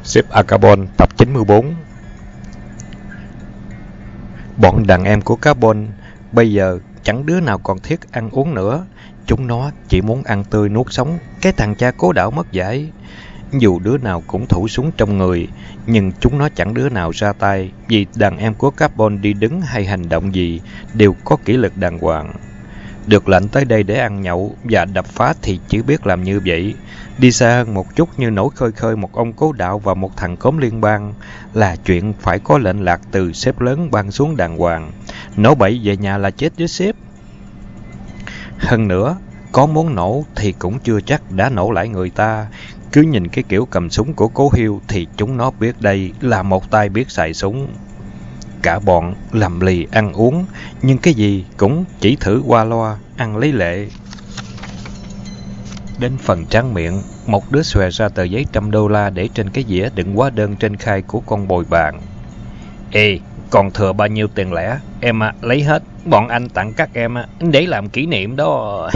Ship Carbon tập 94. Bọn đàn em của Carbon bây giờ chẳng đứa nào còn thiết ăn uống nữa. Chúng nó chỉ muốn ăn tươi nuốt sống cái thằng cha cố đảo mất dạy. Dù đứa nào cũng thủ súng trong người, nhưng chúng nó chẳng đứa nào ra tay, vì đàn em của Carbon đi đứng hay hành động gì đều có kỷ luật đàng hoàng. Được lệnh tới đây để ăn nhậu và đập phá thì chỉ biết làm như vậy. Đi xa hơn một chút như nổi khơi khơi một ông cố đạo và một thằng cóm liên bang là chuyện phải có lệnh lạc từ sếp lớn ban xuống đàng hoàng. Nổ bậy về nhà là chết với sếp. Hơn nữa, có muốn nổ thì cũng chưa chắc đã nổ lại người ta. Cứ nhìn cái kiểu cầm súng của cố Hiêu thì chúng nó biết đây là một tay biết xài súng. Cả bọn lầm lì ăn uống, nhưng cái gì cũng chỉ thử qua loa, ăn lấy lệ. Đến phần tráng miệng, một đứa xòe ra tờ giấy $100 để trên cái dĩa đựng hóa đơn trên khai của con bồi bàn. Ê, còn thừa bao nhiêu tiền lẻ? Em lấy hết, bọn anh tặng các em để làm kỷ niệm đó.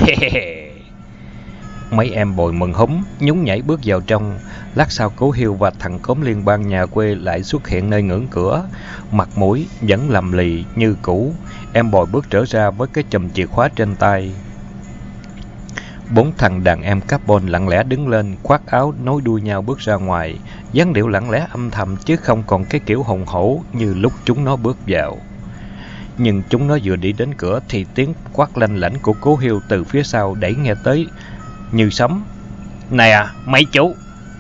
Mấy em bồi mừng húm, nhún nhảy bước vào trong. Lát sau cố Hiêu và thằng cóm liên bang nhà quê lại xuất hiện nơi ngưỡng cửa. Mặt mũi vẫn lầm lì như cũ. Em bồi bước trở ra với cái chùm chìa khóa trên tay. Bốn thằng đàn em Carbon lặng lẽ đứng lên, khoác áo nối đuôi nhau bước ra ngoài. Dáng điệu lặng lẽ âm thầm chứ không còn cái kiểu hùng hổ như lúc chúng nó bước vào. Nhưng chúng nó vừa đi đến cửa thì tiếng quát lanh lảnh của cố Hiêu từ phía sau đẩy nghe tới như sấm. Nè mấy chú!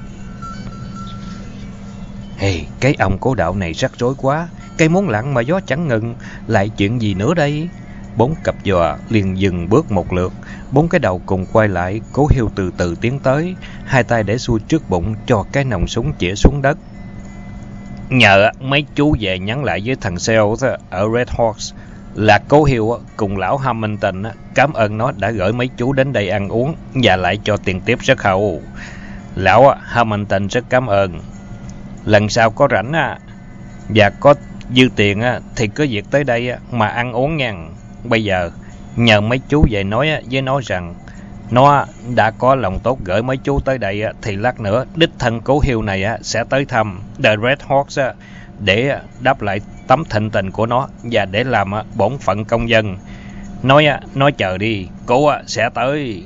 Hey, cái ông cố đạo này rắc rối quá. Cây muốn lặng mà gió chẳng ngừng. Lại chuyện gì nữa đây? Bốn cặp dò liền dừng bước một lượt. Bốn cái đầu cùng quay lại. Cố Hiêu từ từ tiến tới, hai tay để xuôi trước bụng cho cái nòng súng chĩa xuống đất. Nhờ mấy chú về nhắn lại với thằng sales ở Red Horse là cố Hiêu cùng lão Hamilton cảm ơn nó đã gửi mấy chú đến đây ăn uống và lại cho tiền tiếp rất hậu. Lão Hamilton rất cảm ơn. Lần sau có rảnh và có dư tiền thì cứ việc tới đây mà ăn uống nha. Bây giờ nhờ mấy chú về nói với nó rằng nó đã có lòng tốt gửi mấy chú tới đây thì lát nữa đích thân cố Hiêu này sẽ tới thăm The Red Horse để đáp lại tấm thịnh tình của nó và để làm bổn phận công dân. Nói chờ đi, cố sẽ tới.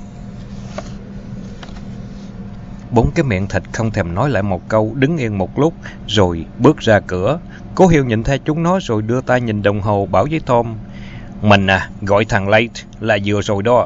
Bốn cái miệng thịt không thèm nói lại một câu, đứng yên một lúc rồi bước ra cửa. Cố Hiêu nhìn theo chúng nó rồi đưa tay nhìn đồng hồ bảo với Tom: Mình gọi thằng Late là vừa rồi đó.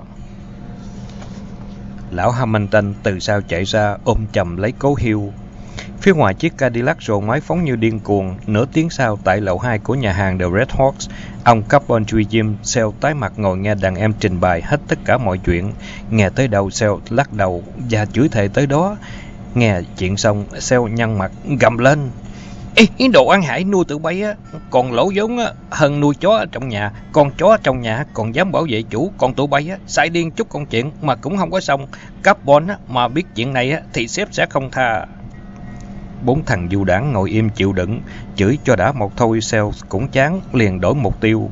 Lão Hamilton từ sau chạy ra ôm chầm lấy cố Hiêu. Phía ngoài chiếc Cadillac rồ máy phóng như điên cuồng. Nửa tiếng sau tại lầu 2 của nhà hàng The Red Horse, ông Carbon chui Jim Sale tái mặt ngồi nghe đàn em trình bày hết tất cả mọi chuyện. Nghe tới đầu Sale lắc đầu và chửi thề tới đó. Nghe chuyện xong Sale nhăn mặt gầm lên: Ê, đồ ăn hại nuôi tụi bay còn lỗ vốn hơn nuôi chó ở trong nhà. Con chó ở trong nhà còn dám bảo vệ chủ, còn tụi bay sai điên chút con chuyện mà cũng không có xong. Carbon mà biết chuyện này thì sếp sẽ không tha. Bốn thằng du đảng ngồi im chịu đựng, chửi cho đã một thôi Sale cũng chán, liền đổi mục tiêu.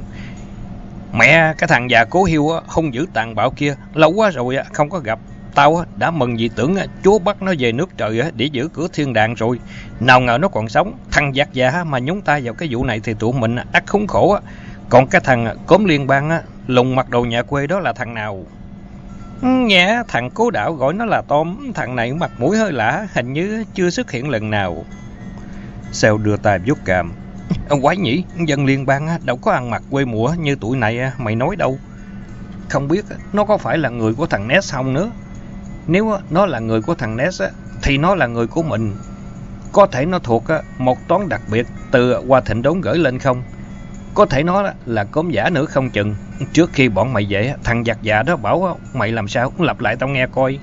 Mẹ, cái thằng già cố Hiêu hung dữ tàn bạo kia, lâu quá rồi không có gặp. Tao đã mừng vì tưởng Chúa bắt nó về nước trời để giữ cửa thiên đàng rồi. Nào ngờ nó còn sống. Thằng giặc già mà nhúng tay vào cái vụ này thì tụi mình ắt khốn khổ. Còn cái thằng cóm liên bang lùng mặc đồ nhà quê đó là thằng nào? Nghe thằng cố đạo gọi nó là Tom. Thằng này mặt mũi hơi lạ, hình như chưa xuất hiện lần nào. Sale đưa tay vuốt cằm: Quái nhỉ, dân liên bang đâu có ăn mặc quê mùa như tụi này mày nói đâu. Không biết nó có phải là người của thằng Ness không nữa. Nếu nó là người của thằng Ness thì nó là người của mình. Có thể nó thuộc một toán đặc biệt từ Hoa Thịnh Đốn gửi lên không. Có thể nó là cốm giả nữa không chừng. Trước khi bọn mày về, thằng giặc già đó bảo mày làm sao lặp lại tao nghe coi.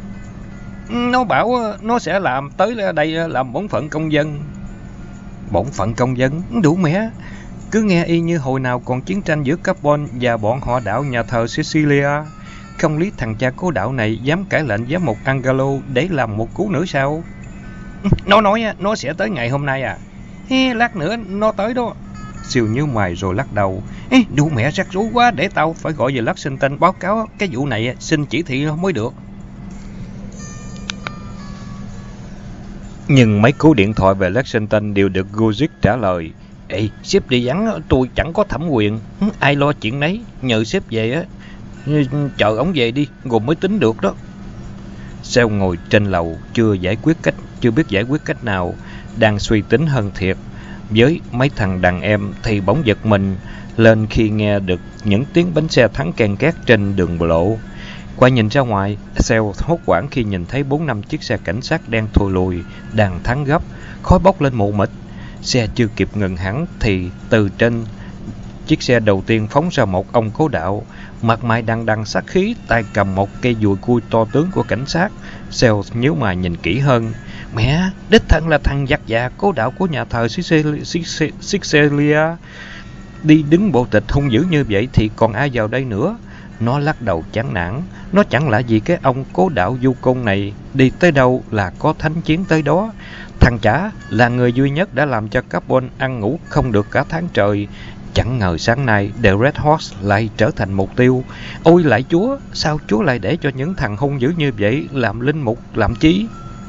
Nó bảo nó sẽ làm tới đây làm bổn phận công dân. Bổn phận công dân? Đủ mẹ. Cứ nghe y như hồi nào còn chiến tranh giữa Carbon và bọn họ đạo nhà thờ Cecilia. Không lý thằng cha cố đạo này dám cãi lệnh giám mục Angelo để làm một cú nữa sao? Nó nói nó sẽ tới ngày hôm nay lát nữa nó tới đó. Siêu nhíu mày rồi lắc đầu: Đủ mẹ rắc rối quá, để tao phải gọi về Lexington báo cáo cái vụ này xin chỉ thị mới được. Nhưng mấy cú điện thoại về Lexington đều được Guzik trả lời: Ê, sếp đi vắng, tôi chẳng có thẩm quyền. Ai lo chuyện nấy, nhờ sếp về á. Chờ ổng về đi, rồi mới tính được đó. Sale ngồi trên lầu, chưa biết giải quyết cách nào, đang suy tính hơn thiệt. Với mấy thằng đàn em thì bỗng giật mình lên khi nghe được những tiếng bánh xe thắng ken két trên đường lộ. Quay nhìn ra ngoài, Sale hốt hoảng khi nhìn thấy 4-5 chiếc xe cảnh sát đen thùi lùi đang thắng gấp, khói bốc lên mù mịt. Xe chưa kịp ngừng hẳn thì từ trên chiếc xe đầu tiên phóng ra một ông cố đạo, mặt mày đằng đằng sát khí, tay cầm một cây dùi cui to tướng của cảnh sát. Sale nhíu mày nhìn kỹ hơn. Mẹ, đích thân là thằng giặc già cố đạo của nhà thờ Sicilia. Đi đứng bộ tịch hung dữ như vậy thì còn ai vào đây nữa? Nó lắc đầu chán nản. Nó chẳng lạ gì cái ông cố đạo du côn này, đi tới đâu là có thánh chiến tới đó. Thằng chả là người duy nhất đã làm cho Carbon ăn ngủ không được cả tháng trời. Chẳng ngờ sáng nay The Red Horse lại trở thành mục tiêu. Ôi lạy Chúa, sao Chúa lại để cho những thằng hung dữ như vậy làm linh mục làm chí?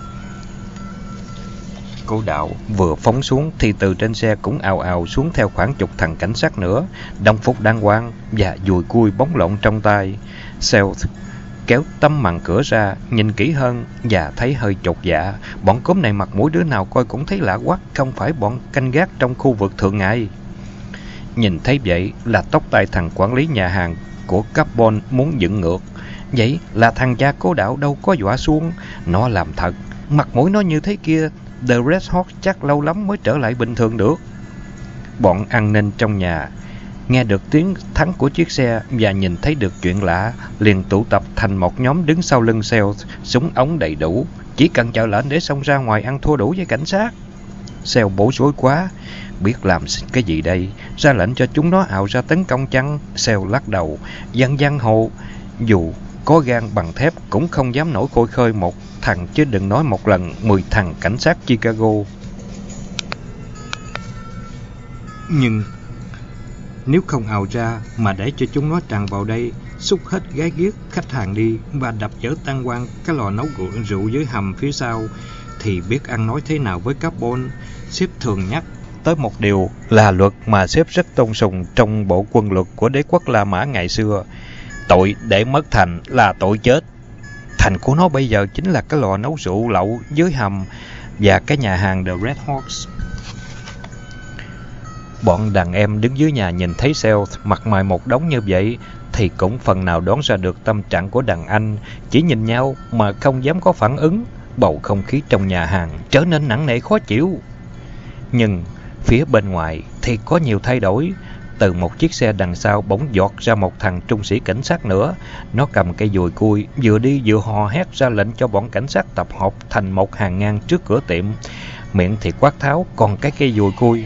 Cố đạo vừa phóng xuống thì từ trên xe cũng ào ào xuống theo khoảng chục thằng cảnh sát nữa, đồng phục đàng hoàng và dùi cui bóng lộn trong tay. Sale kéo tấm màn cửa ra, nhìn kỹ hơn và thấy hơi chột dạ. Bọn cốm này mặt mũi đứa nào coi cũng thấy lạ quắc, không phải bọn canh gác trong khu vực thường ngày. Nhìn thấy vậy là tóc tai thằng quản lý nhà hàng của Carbon muốn dựng ngược. Vậy là thằng cha cố đạo đâu có dọa xuống, nó làm thật. Mặt mũi nó như thế kia, The Red Horse chắc lâu lắm mới trở lại bình thường được. Bọn an ninh trong nhà nghe được tiếng thắng của chiếc xe và nhìn thấy được chuyện lạ, liền tụ tập thành một nhóm đứng sau lưng Sale, súng ống đầy đủ, chỉ cần chờ lệnh để xông ra ngoài ăn thua đủ với cảnh sát. Sale bối rối quá, biết làm cái gì đây, ra lệnh cho chúng nó ào ra tấn công chăng? Sale lắc đầu, dân giang hồ dù có gan bằng thép cũng không dám nổi khôi khơi một thằng, chứ đừng nói một lần 10 thằng cảnh sát Chicago. Nhưng nếu không ào ra mà để cho chúng nó tràn vào đây, xúc hết gái ghiếc khách hàng đi và đập vỡ tan quang cái lò nấu rượu dưới hầm phía sau, thì biết ăn nói thế nào với Carbon. Sếp thường nhắc tới một điều là luật mà sếp rất tôn sùng trong bộ quân luật của đế quốc La Mã ngày xưa: tội để mất thành là tội chết. Thành của nó bây giờ chính là cái lò nấu rượu lậu dưới hầm và cái nhà hàng The Red Horse. Bọn đàn em đứng dưới nhà nhìn thấy Sale mặt mày một đống như vậy thì cũng phần nào đoán ra được tâm trạng của đàn anh, chỉ nhìn nhau mà không dám có phản ứng. Bầu không khí trong nhà hàng trở nên nặng nề khó chịu. Nhưng phía bên ngoài thì có nhiều thay đổi. Từ một chiếc xe đằng sau bỗng giọt ra một thằng trung sĩ cảnh sát nữa. Nó cầm cây dùi cui, vừa đi vừa hò hét ra lệnh cho bọn cảnh sát tập hợp thành một hàng ngang trước cửa tiệm. Miệng thì quát tháo, còn cái cây dùi cui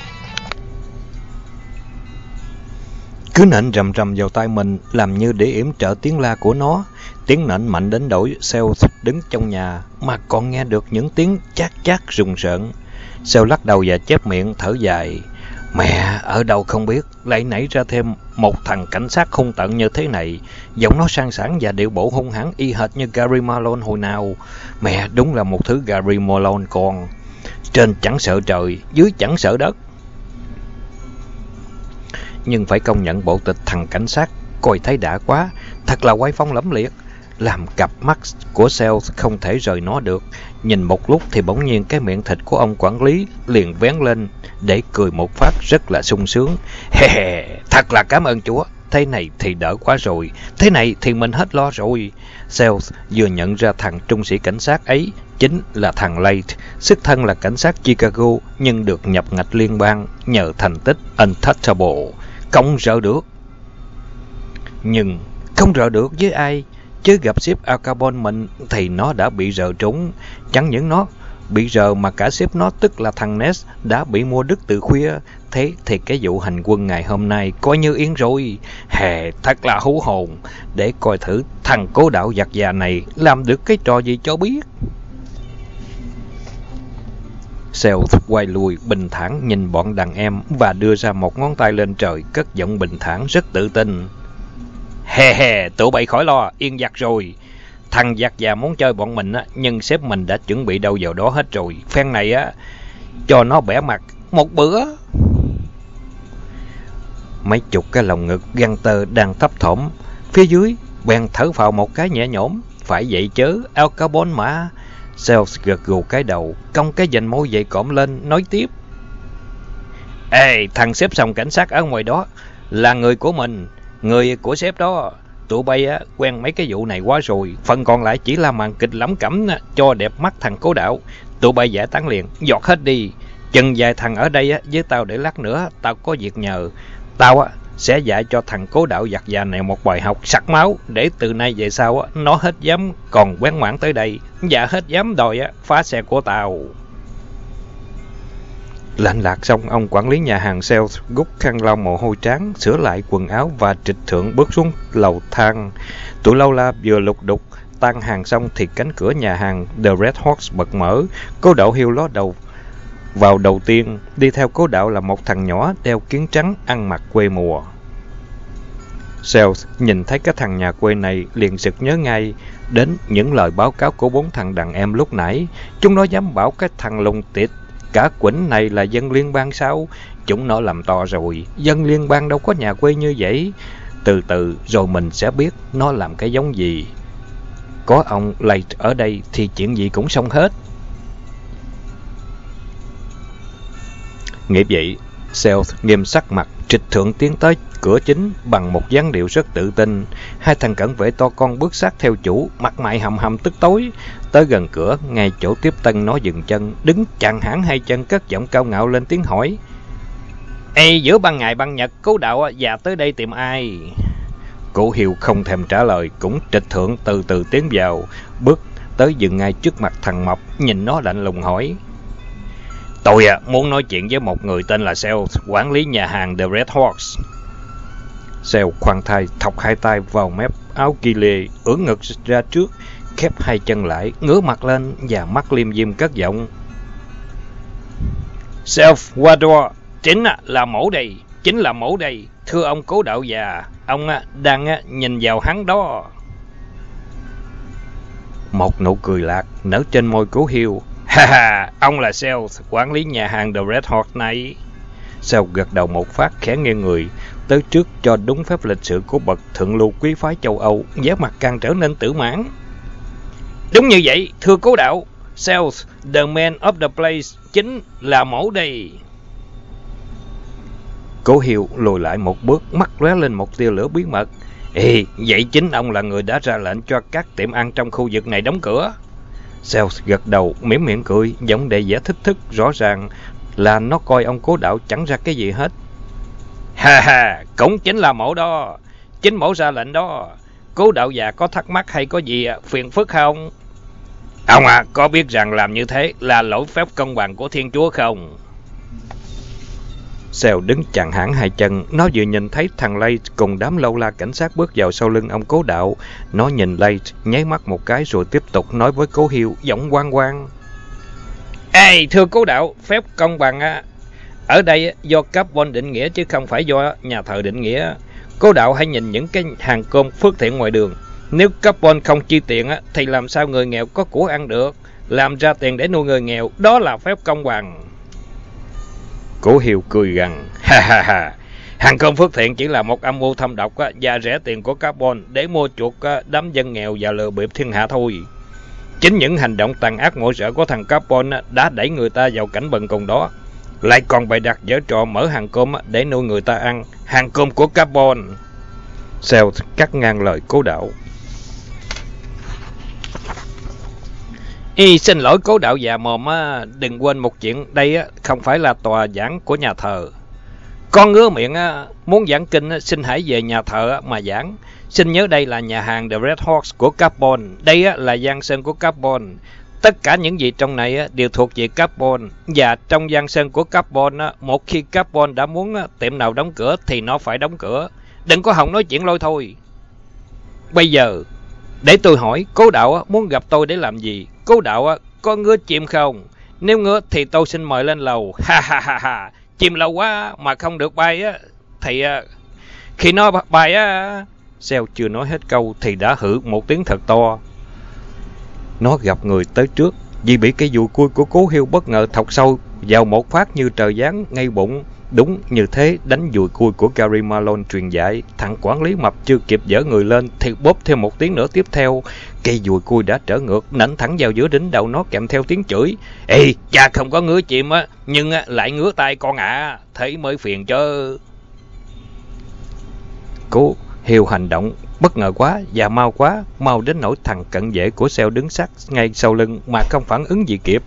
cứ nện rầm rầm vào tai mình, làm như để yểm trợ tiếng la của nó. Tiếng nện mạnh đến nỗi Sale đứng trong nhà mà còn nghe được những tiếng chát chát rùng rợn. Sale lắc đầu và chép miệng thở dài. Mẹ, ở đâu không biết lại nảy ra thêm một thằng cảnh sát hung tợn như thế này. Giọng nó sang sảng và điệu bộ hung hãn y hệt như Gary Malone hồi nào. Mẹ, đúng là một thứ Gary Malone con. Trên chẳng sợ trời, dưới chẳng sợ đất. Nhưng phải công nhận bộ tịch thằng cảnh sát coi thấy đã quá, thật là oai phong lẫm liệt, làm cặp mắt của Sale không thể rời nó được. Nhìn một lúc thì bỗng nhiên cái miệng thịt của ông quản lý liền vén lên để cười một phát rất là sung sướng. Thật là cảm ơn Chúa, thế này thì đỡ quá rồi, thế này thì mình hết lo rồi. Sale vừa nhận ra thằng trung sĩ cảnh sát ấy chính là thằng Late, xuất thân là cảnh sát Chicago nhưng được nhập ngạch liên bang nhờ thành tích untouchable, không rỡ được. Nhưng không rỡ được với ai? Chứ gặp sếp Al Capone mình thì nó đã bị rờ trúng. Chẳng những nó bị rờ mà cả sếp nó, tức là thằng Ness, đã bị mua đứt từ khuya. Thế thì cái vụ hành quân ngày hôm nay coi như yên rồi. Thật là hú hồn. Để coi thử thằng cố đạo giặc già này làm được cái trò gì cho biết. Sale quay lùi bình thản nhìn bọn đàn em và đưa ra một ngón tay lên trời, cất giọng bình thản rất tự tin. Tụi bay khỏi lo, yên giặc rồi. thằng giặc già muốn chơi bọn mình á, nhưng sếp mình đã chuẩn bị đâu vào đó hết rồi. Phen này á, cho nó bẻ mặt một bữa. Mấy chục cái lồng ngực Gunter đang thấp thỏm phía dưới bèn thở phào một cái nhẹ nhõm. Phải vậy chớ, Al Capone mà. Sales gật gù cái đầu, cong cái vành môi dày cộm lên, nói tiếp. Ê, thằng sếp sòng cảnh sát ở ngoài đó là người của mình, người của sếp đó. Tụi bay á, quen mấy cái vụ này quá rồi. Phần còn lại chỉ là màn kịch lẩm cẩm cho đẹp mắt thằng Cố Đạo. Tụi bay giải tán liền, giọt hết đi. Chừng vài thằng ở đây á, với tao để lát nữa tao có việc nhờ. Tao á, sẽ dạy cho thằng Cố Đạo giặt già này một bài học sặc máu, để từ nay về sau á, nó hết dám còn quén ngoãn tới đây, và hết dám đòi á, phá xe của tao. Lạnh lạc xong, ông quản lý nhà hàng Sales gút khăn lau mồ hôi trán, sửa lại quần áo và trịch thượng bước xuống lầu thang. Tụi lâu la vừa lục đục tan hàng xong thì cánh cửa nhà hàng The Red Horse bật mở. Cố Đạo Hill ló đầu vào đầu tiên, đi theo Cố Đạo là một thằng nhỏ đeo kiếng trắng, ăn mặc quê mùa. Sales nhìn thấy cái thằng nhà quê này liền sực nhớ ngay đến những lời báo cáo của 4 thằng đàn em lúc nãy. Chúng nó dám bảo cái thằng lùng tiệt cả quỉnh này là dân liên bang sao? Chúng nó làm to rồi, dân liên bang đâu có nhà quê như vậy. Từ từ rồi mình sẽ biết nó làm cái giống gì. Có ông Late ở đây thì chuyện gì cũng xong hết. Nghĩ vậy, Sales nghiêm sắc mặt, trịch thượng tiến tới cửa chính bằng một dáng điệu rất tự tin. Hai thằng cận vệ to con bước sát theo chủ, mặt mày hầm hầm tức tối. Tới gần cửa, ngay chỗ tiếp tân nó dừng chân, đứng chặn hẳn hai chân, cất giọng cao ngạo lên tiếng hỏi. Ê, giữa ban ngày ban nhật, Cố Đạo già tới đây tìm ai? Cố Hill không thèm trả lời, cũng trịch thượng từ từ tiến vào, bước tới dừng ngay trước mặt thằng Mập, nhìn nó lạnh lùng hỏi. Tôi muốn nói chuyện với một người tên là Sales, quản lý nhà hàng The Red Horse. Sales khoan thai thọc hai tay vào mép áo kỳ lê, ưỡn ngực ra trước, khép hai chân lại, ngửa mặt lên và mắt liêm diêm cất giọng. Sales Wador, chính là mẫu đây, chính là mẫu đây. Thưa ông Cố Đạo già, ông đang nhìn vào hắn đó. Một nụ cười lạc nở trên môi Cố Hill. Ha ha, ông là Sales, quản lý nhà hàng The Red Horse này. Sales gật đầu một phát, khẽ nghiêng người tới trước cho đúng phép lịch sự của bậc thượng lưu quý phái châu Âu, vẻ mặt càng trở nên tự mãn. Đúng như vậy, thưa Cố Đạo, Sales, the man of the place, chính là mẫu đây. Cố Hill lùi lại một bước, mắt lóe lên một tia lửa bí mật. Ê, vậy chính ông là người đã ra lệnh cho các tiệm ăn trong khu vực này đóng cửa? Sales gật đầu, mỉm miệng cười, giọng đầy vẻ thích thức, rõ ràng là nó coi ông Cố Đạo chẳng ra cái gì hết. Ha ha, cũng chính là mẫu đó, chính mẫu ra lệnh đó. Cố Đạo già có thắc mắc hay có gì phiền phức không? Ông có biết rằng làm như thế là lỗi phép công bằng của Thiên Chúa không? Sales đứng chặn hẳn hai chân, nó vừa nhìn thấy thằng Late cùng đám lâu la cảnh sát bước vào sau lưng ông Cố Đạo. Nó nhìn Late, nháy mắt một cái rồi tiếp tục nói với Cố Hill, giọng oang oang. Ê, thưa Cố Đạo, phép công bằng ở đây do Carbon định nghĩa chứ không phải do nhà thờ định nghĩa. Cố Đạo hãy nhìn những cái hàng cơm phước thiện ngoài đường. Nếu Carbon không chi tiền thì làm sao người nghèo có của ăn được? Làm ra tiền để nuôi người nghèo, đó là phép công bằng. Cố Hill cười gằn. Ha ha ha, hàng cơm phước thiện chỉ là một âm mưu thâm độc và rẻ tiền của Carbon để mua chuộc đám dân nghèo và lừa bịp thiên hạ thôi. Chính những hành động tàn ác ngộ sợ của thằng Carbon đã đẩy người ta vào cảnh bần cùng đó. Lại còn bày đặt giở trò mở hàng cơm để nuôi người ta ăn. Hàng cơm của Carbon. Sales cắt ngang lời Cố Đạo. Xin lỗi Cố Đạo già mồm, đừng quên một chuyện, đây không phải là tòa giảng của nhà thờ. Con ngứa miệng muốn giảng kinh xin hãy về nhà thờ mà giảng. Xin nhớ đây là nhà hàng The Red Horse của Carbon, đây là giang sơn của Carbon. Tất cả những gì trong này đều thuộc về Carbon, và trong giang sơn của Carbon, một khi Carbon đã muốn tiệm nào đóng cửa thì nó phải đóng cửa. Đừng có hòng nói chuyện lôi thôi. Bây giờ để tôi hỏi, Cố Đạo muốn gặp tôi để làm gì? Cố Đạo có ngứa chim không? Nếu ngứa thì tôi xin mời lên lầu. Ha ha ha ha, chim lâu quá mà không được bay thì khi nó bay Sale chưa nói hết câu thì đã hử một tiếng thật to. Nó gặp người tới trước, vì bị cây dùi cui của Cố Hill bất ngờ thọc sâu vào một phát như trời giáng ngay bụng. Đúng như thế, đánh dùi cui của Gary Malone truyền dạy. Thằng quản lý mập chưa kịp dỡ người lên thì bóp thêm một tiếng nữa tiếp theo. Cây dùi cui đã trở ngược, nện thẳng vào giữa đỉnh đầu nó kèm theo tiếng chửi. Ê, cha không có ngứa chim á, nhưng lại ngứa tay con ạ, thấy mới phiền chứ. Cố Hill hành động bất ngờ quá và mau đến nỗi thằng cận vệ của Sale đứng sát ngay sau lưng mà không phản ứng gì kịp.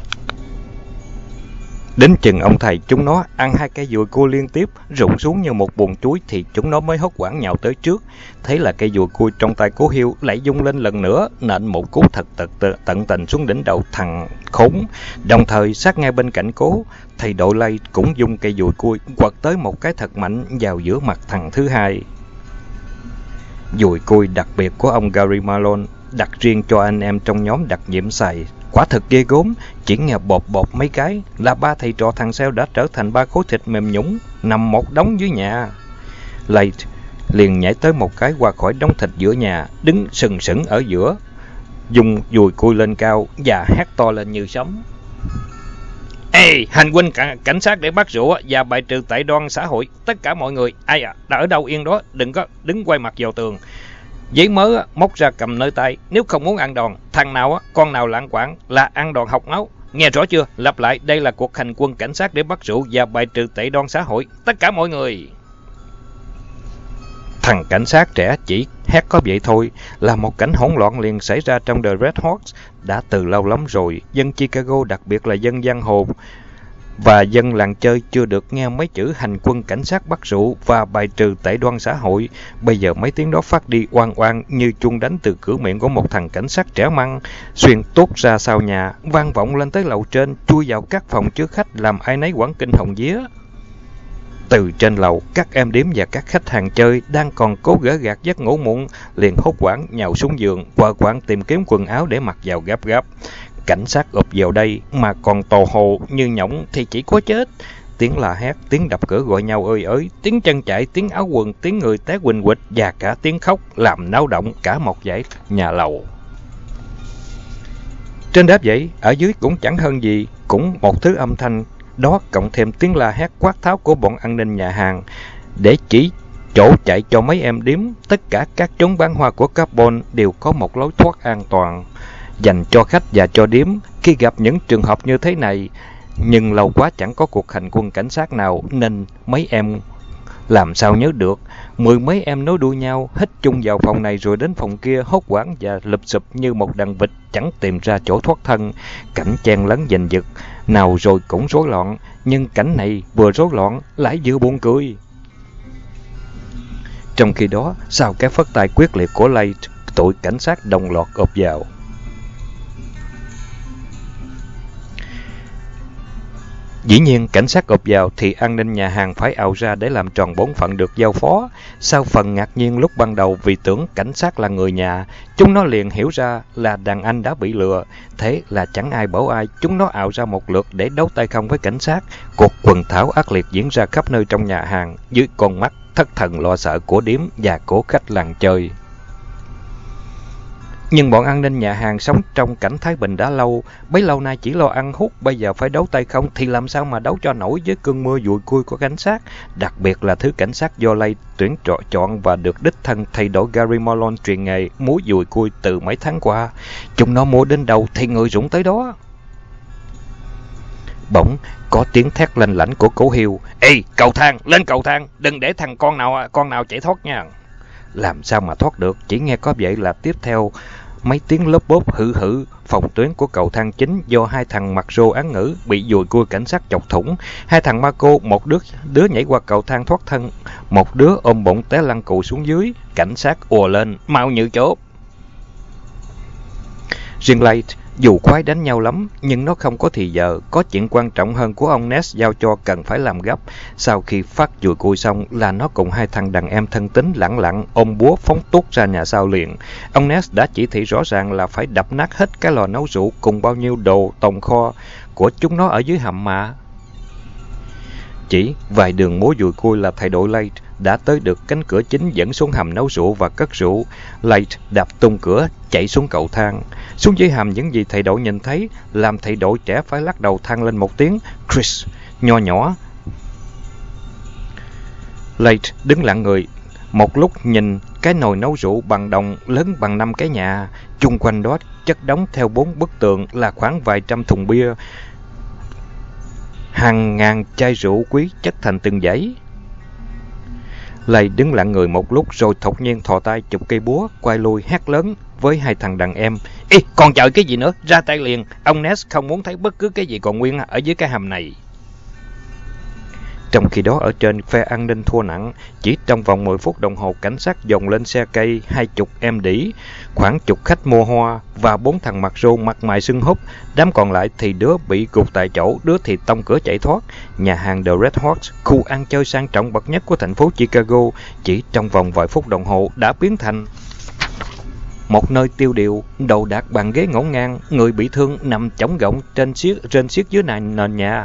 Đến chừng ông thầy chúng nó ăn hai cây dùi cui liên tiếp, rụng xuống như một bùn chuối thì chúng nó mới hốt hoảng nhào tới trước. Thấy là cây dùi cui trong tay Cố Hill lại rung lên lần nữa, nện một cú thật tận tình xuống đỉnh đầu thằng khốn. Đồng thời sát ngay bên cạnh Cố, thầy đội lay cũng dung cây dùi cui quật tới một cái thật mạnh vào giữa mặt thằng thứ hai. Dùi cui đặc biệt của ông Gary Malone, đặt riêng cho anh em trong nhóm đặc nhiệm xài. Quả thật ghê gớm, chỉ nghe bột mấy cái là ba thầy trò thằng Sale đã trở thành ba khối thịt mềm nhũn nằm một đống dưới nhà. Late liền nhảy tới một cái qua khỏi đống thịt giữa nhà, đứng sừng sững ở giữa, dùng dùi cui lên cao và hét to lên như sấm. Ê, hành huynh cảnh sát để bắt rủa và bài trừ tệ đoan xã hội. Tất cả mọi người, ai đã ở đâu yên đó, đừng có đứng quay mặt vào tường. Giấy mớ móc ra cầm nơi tay, nếu không muốn ăn đòn, thằng nào con nào lạng quạng là ăn đòn học máu. Nghe rõ chưa? Lặp lại, đây là cuộc hành quân cảnh sát để bắt rượu và bài trừ tệ đoan xã hội. Tất cả mọi người. Thằng cảnh sát trẻ chỉ hét có vậy thôi là một cảnh hỗn loạn liền xảy ra trong The Red Hawks. Đã từ lâu lắm rồi, dân Chicago, đặc biệt là dân giang hồ và dân làng chơi chưa được nghe mấy chữ hành quân cảnh sát bắt rượu và bài trừ tệ đoan xã hội. Bây giờ mấy tiếng đó phát đi oan oan như chuông đánh từ cửa miệng của một thằng cảnh sát trẻ măng, xuyên tuốt ra sau nhà, vang vọng lên tới lầu trên, chui vào các phòng chứa khách làm ai nấy quảng kinh hồn vía. Từ trên lầu, các em điếm và các khách hàng chơi đang còn cố gỡ gạt giấc ngủ muộn, liền hốt hoảng nhào xuống giường, quờ quạng tìm kiếm quần áo để mặc vào gấp gáp. Cảnh sát ụp vào đây mà còn tò hồ như nhộng thì chỉ có chết. Tiếng la hét, tiếng đập cửa gọi nhau ơi ới, tiếng chân chạy, tiếng áo quần, tiếng người té quỳnh quịch và cả tiếng khóc làm náo động cả một dãy nhà lầu. Trên đáp vậy, ở dưới cũng chẳng hơn gì, cũng một thứ âm thanh đó cộng thêm tiếng la hét quát tháo của bọn an ninh nhà hàng để chỉ chỗ chạy cho mấy em điếm. Tất cả các chốn bán hoa của Carbon đều có một lối thoát an toàn dành cho khách và cho điếm khi gặp những trường hợp như thế này. Nhưng lâu quá chẳng có cuộc hành quân cảnh sát nào nên mấy em làm sao nhớ được. Mười mấy em nối đuôi nhau hít chung vào phòng này rồi đến phòng kia, hốt hoảng và lụp xụp như một đàn vịt chẳng tìm ra chỗ thoát thân. Cảnh chen lấn giành giật nào rồi cũng rối loạn, nhưng cảnh này vừa rối loạn lại vừa buồn cười. Trong khi đó, sau cái phất tay quyết liệt của Lay, tụi cảnh sát đồng loạt ập vào. Dĩ nhiên, cảnh sát ập vào thì an ninh nhà hàng phải ào ra để làm tròn bổn phận được giao phó. Sau phần ngạc nhiên lúc ban đầu vì tưởng cảnh sát là người nhà, chúng nó liền hiểu ra là đàn anh đã bị lừa. Thế là chẳng ai bảo ai, chúng nó ào ra một lượt để đấu tay không với cảnh sát. Cuộc quần thảo ác liệt diễn ra khắp nơi trong nhà hàng, dưới con mắt thất thần lo sợ của điếm và của khách làng chơi. Nhưng bọn an ninh nhà hàng sống trong cảnh thái bình đã lâu, bấy lâu nay chỉ lo ăn hút, bây giờ phải đấu tay không thì làm sao mà đấu cho nổi với cơn mưa dùi cui của cảnh sát, đặc biệt là thứ cảnh sát do Lay tuyển chọn và được đích thân thầy đội Gary Malone truyền nghề múa dùi cui từ mấy tháng qua. Chúng nó múa đến đâu thì người rụng tới đó. Bỗng có tiếng thét lanh lảnh của Cố Hill. Ê, cầu thang, lên cầu thang, đừng để thằng con nào chạy thoát nha. Làm sao mà thoát được, chỉ nghe có vậy là tiếp theo mấy tiếng lốp bốp hử hử. Phòng tuyến của cầu thang chính do hai thằng mặc rô án ngữ bị dùi cui cảnh sát chọc thủng. Hai thằng ma cô, một đứa nhảy qua cầu thang thoát thân, một đứa ôm bụng té lăn cụ xuống dưới. Cảnh sát ùa lên, mau như chốt. Riêng Lay dù khoái đánh nhau lắm, nhưng nó không có thì giờ. Có chuyện quan trọng hơn của ông Ness giao cho cần phải làm gấp. Sau khi phát dùi cui xong là nó cùng hai thằng đàn em thân tín lẳng lặng ôm búa phóng tuốt ra nhà sau liền. Ông Ness đã chỉ thị rõ ràng là phải đập nát hết cái lò nấu rượu cùng bao nhiêu đồ tồn kho của chúng nó ở dưới hầm mà. Chỉ vài đường múa dùi cui là thầy đội Lay đã tới được cánh cửa chính dẫn xuống hầm nấu rượu và cất rượu. Late đạp tung cửa, chạy xuống cầu thang. Xuống dưới hầm, những gì thầy đội nhìn thấy làm thầy đội trẻ phải lắc đầu than lên một tiếng Chris nho nhỏ. Late đứng lặng người một lúc, nhìn cái nồi nấu rượu bằng đồng lớn bằng 5 cái nhà. Chung quanh đó chất đống theo 4 bức tường là khoảng vài trăm thùng bia, hàng ngàn chai rượu quý chất thành từng dãy. Lay đứng lặng người một lúc rồi thột nhiên thò tay chụp cây búa, quay lui hét lớn với 2 thằng đàn em: "Ê, còn chờ cái gì nữa, ra tay liền, ông Ness không muốn thấy bất cứ cái gì còn nguyên ở dưới cái hầm này." Trong khi đó ở trên, phe an ninh thua nặng. Chỉ trong vòng 10 phút đồng hồ, cảnh sát dồn lên xe cây 20 em đỉ, khoảng chục khách mua hoa và 4 thằng mặt rô mặt mày sưng húp. Đám còn lại thì đứa bị gục tại chỗ, đứa thì tông cửa chạy thoát. Nhà hàng The Red Horse, khu ăn chơi sang trọng bậc nhất của thành phố Chicago, chỉ trong vòng vài phút đồng hồ đã biến thành một nơi tiêu điều, đồ đạc bàn ghế ngổn ngang, người bị thương nằm chõng gọng trên xiết dưới nền nhà.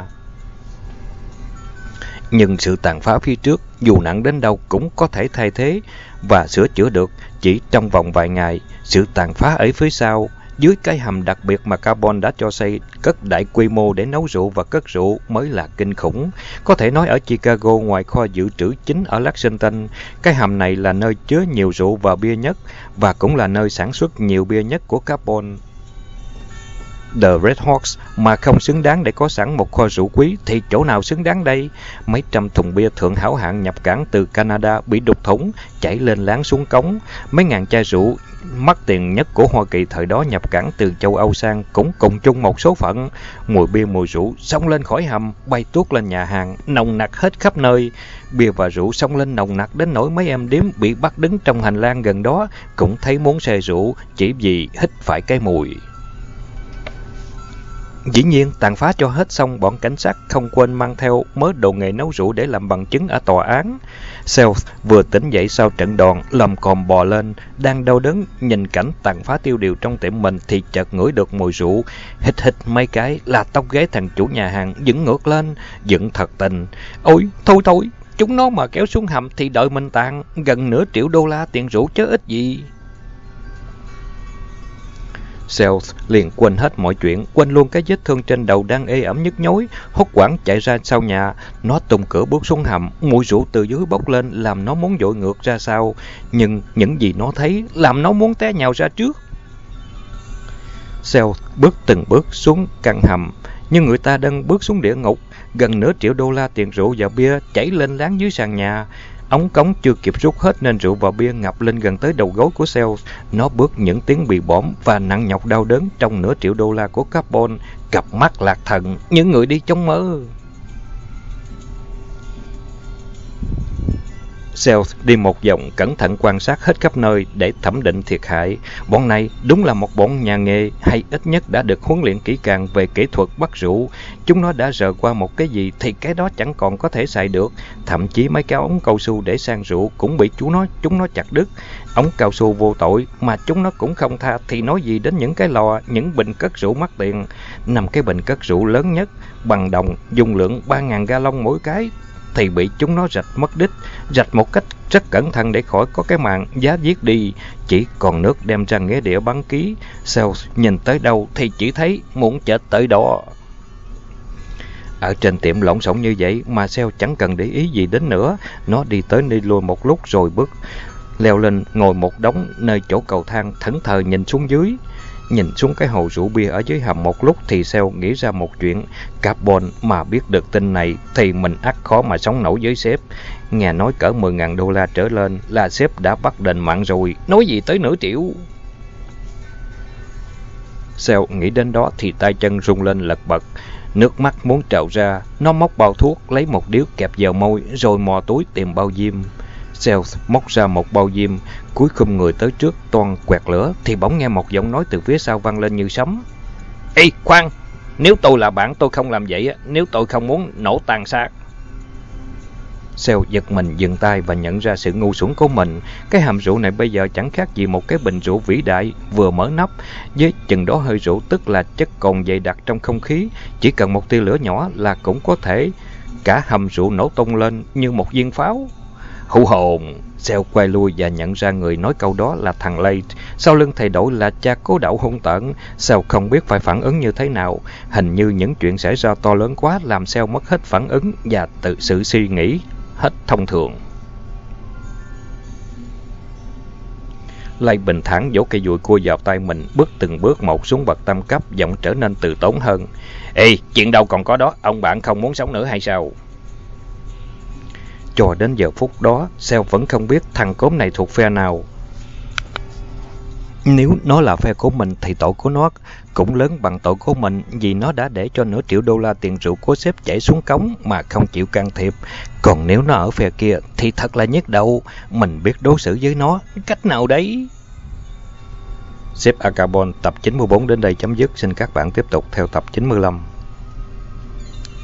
Nhưng sự tàn phá phía trước, dù nặng đến đâu cũng có thể thay thế và sửa chữa được chỉ trong vòng vài ngày. Sự tàn phá ở phía sau, dưới cái hầm đặc biệt mà Carbon đã cho xây cất đại quy mô để nấu rượu và cất rượu mới là kinh khủng. Có thể nói ở Chicago, ngoài kho dự trữ chính ở Lexington, cái hầm này là nơi chứa nhiều rượu và bia nhất, và cũng là nơi sản xuất nhiều bia nhất của Carbon. The Red Horse mà không xứng đáng để có sẵn một kho rượu quý thì chỗ nào xứng đáng đây? Mấy trăm thùng bia thượng hảo hạng nhập cảng từ Canada bị đục thủng, chảy lên láng xuống cống. Mấy ngàn chai rượu mắc tiền nhất của Hoa Kỳ thời đó nhập cảng từ châu Âu sang cũng cùng chung một số phận. Mùi bia mùi rượu xông lên khỏi hầm, bay tuốt lên nhà hàng, nồng nặc hết khắp nơi. Bia và rượu xông lên nồng nặc đến nỗi mấy em điếm bị bắt đứng trong hành lang gần đó cũng thấy muốn say rượu chỉ vì hít phải cái mùi. Dĩ nhiên, tàn phá cho hết xong, bọn cảnh sát không quên mang theo mớ đồ nghề nấu rượu để làm bằng chứng ở tòa án. Self vừa tỉnh dậy sau trận đòn, lầm còm bò lên, đang đau đớn nhìn cảnh tàn phá tiêu điều trong tiệm mình thì chợt ngửi được mùi rượu. Hít mấy cái là tóc gáy thằng chủ nhà hàng dựng ngược lên, dựng thật tình. Ôi, thôi, chúng nó mà kéo xuống hầm thì đợi mình tàn, gần $1 triệu tiền rượu chứ ít gì. Sales liền quên hết mọi chuyện, quên luôn cái vết thương trên đầu đang ê ẩm nhức nhối, hốt hoảng chạy ra sau nhà. Nó tung cửa bước xuống hầm, mùi rượu từ dưới bốc lên làm nó muốn dội ngược ra sau, nhưng những gì nó thấy làm nó muốn té nhào ra trước. Sales bước từng bước xuống căn hầm, nhưng người ta đang bước xuống địa ngục. Gần $1 triệu tiền rượu và bia chảy lên láng dưới sàn nhà. Ống cống chưa kịp rút hết nên rượu và bia ngập lên gần tới đầu gối của Sales. Nó bước những tiếng bị bõm và nặng nhọc đau đớn trong $1 triệu của Carbon. Cặp mắt lạc thần, những người đi trong mơ. Sales đi một vòng, cẩn thận quan sát hết khắp nơi để thẩm định thiệt hại. Bọn này đúng là một bọn nhà nghề, hay ít nhất đã được huấn luyện kỹ càng về kỹ thuật bắt rượu. Chúng nó đã rờ qua một cái gì thì cái đó chẳng còn có thể xài được. Thậm chí mấy cái ống cao su để sang rượu cũng bị chúng nó chặt đứt. Ống cao su vô tội mà chúng nó cũng không tha, thì nói gì đến những cái lò, những bình cất rượu mắc tiền. 5 cái bình cất rượu lớn nhất bằng đồng, dung lượng 3.000 gallon mỗi cái, thì bị chúng nó rạch mất đích, rạch một cách rất cẩn thận để khỏi có cái màn giá viết đi, chỉ còn nước đem ra nghĩa địa bắn ký. Sales nhìn tới đâu thì chỉ thấy muốn chết tới đó. Ở trên tiệm lộn xộn như vậy mà Sales chẳng cần để ý gì đến nữa. Nó đi tới đi lui một lúc rồi leo lên ngồi một đống nơi chỗ cầu thang, thẫn thờ nhìn xuống dưới. Nhìn xuống cái hồ rượu bia ở dưới hầm một lúc thì Sale nghĩ ra một chuyện. Carbon mà biết được tin này thì mình ắt khó mà sống nổi với sếp. Nghe nói cỡ $10.000 trở lên là sếp đã bắt đền mạng rồi, nói gì tới $1 triệu. Sale nghĩ đến đó thì tay chân rung lên lật bật, nước mắt muốn trào ra. Nó móc bao thuốc, lấy một điếu kẹp vào môi rồi mò túi tìm bao diêm. Sales móc ra một bao diêm, cúi khum người tới trước toan quẹt lửa thì bỗng nghe một giọng nói từ phía sau vang lên như sấm. Ê, khoan! Nếu tôi là bạn tôi không làm vậy, nếu tôi không muốn nổ tàn xác. Sale giật mình dừng tay và nhận ra sự ngu xuẩn của mình. Cái hầm rượu này bây giờ chẳng khác gì một cái bình rượu vĩ đại vừa mở nắp, với chừng đó hơi rượu, tức là chất cồn dày đặc trong không khí. Chỉ cần một tia lửa nhỏ là cũng có thể cả hầm rượu nổ tung lên như một viên pháo. Hú hồn! Sale quay lui và nhận ra người nói câu đó là thằng Late. Sau lưng thầy đội là cha cố đậu hung tợn. Sale không biết phải phản ứng như thế nào. Hình như những chuyện xảy ra to lớn quá làm Sale mất hết phản ứng và tự sự suy nghĩ hết thông thường. Lay bình thản vỗ cây dùi cua vào tay mình, bước từng bước một xuống bậc tam cấp, giọng trở nên từ tốn hơn. Ê, chuyện đâu còn có đó, ông bạn không muốn sống nữa hay sao? Cho đến giờ phút đó, Sale vẫn không biết thằng cốm này thuộc phe nào. Nếu nó là phe của mình thì tội của nó cũng lớn bằng tội của mình, vì nó đã để cho nửa triệu đô la tiền rượu của sếp chảy xuống cống mà không chịu can thiệp. Còn nếu nó ở phe kia thì thật là nhức đầu, mình biết đối xử với nó cách nào đấy? Sếp Acabon tập 94 đến đây chấm dứt, xin các bạn tiếp tục theo tập 95.